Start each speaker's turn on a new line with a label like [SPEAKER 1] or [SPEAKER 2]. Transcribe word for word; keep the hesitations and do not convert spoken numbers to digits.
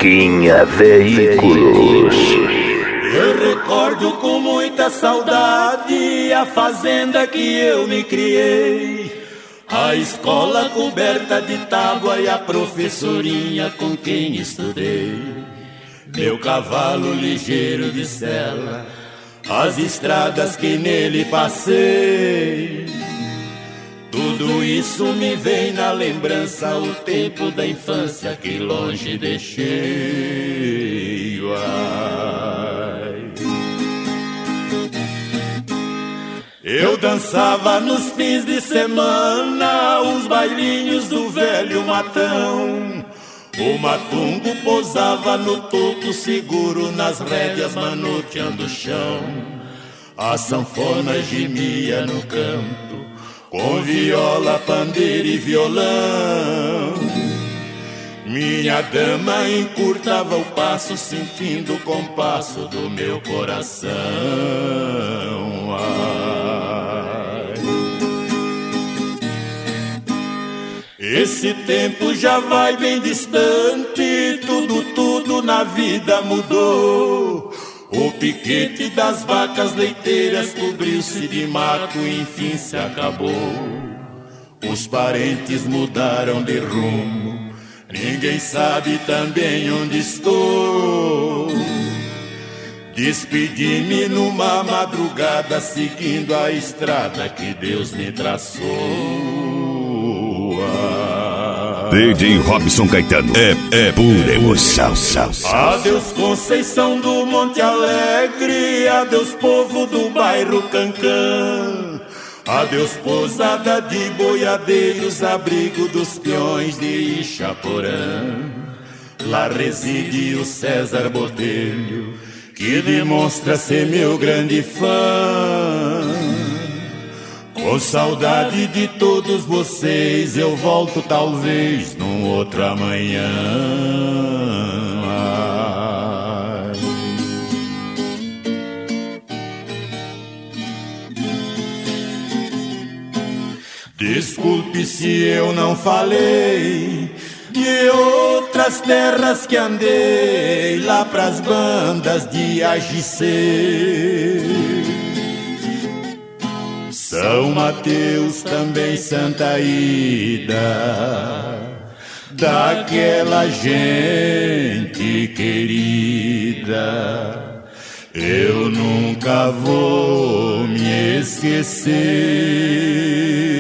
[SPEAKER 1] Chiquinha Veículos.
[SPEAKER 2] Eu recordo com muita saudade a fazenda que eu me criei, a escola coberta de tábua e a professorinha com quem estudei, meu cavalo ligeiro de sela, as estradas que nele passei. Tudo isso me vem na lembrança, o tempo da infância que longe deixei. Ai. Eu dançava nos fins de semana os bailinhos do velho matão. O matungo pousava no topo seguro, nas rédeas manoteando o chão. A sanfona gemia no canto, com viola, pandeiro e violão. Minha dama encurtava o passo, sentindo o compasso do meu coração. Ai. Esse tempo já vai bem distante, tudo, tudo na vida mudou. O piquete das vacas leiteiras cobriu-se de mato e enfim se acabou. Os parentes mudaram de rumo, ninguém sabe também onde estou. Despedi-me numa madrugada, seguindo a estrada que Deus me traçou. Ah.
[SPEAKER 3] D J Robson Caetano é, é pura emoção.
[SPEAKER 2] Adeus Conceição do Monte Alegre, adeus povo do bairro Cancã, adeus pousada de boiadeiros, abrigo dos peões de Ixaporã. Lá reside o César Botelho, que demonstra ser meu grande fã. Com saudade de todos vocês, eu volto talvez num outro amanhã. Ai. Desculpe se eu não falei de outras terras que andei, lá pras bandas de A G C, São Mateus, também Santa Ida, daquela gente querida. Eu nunca vou me esquecer.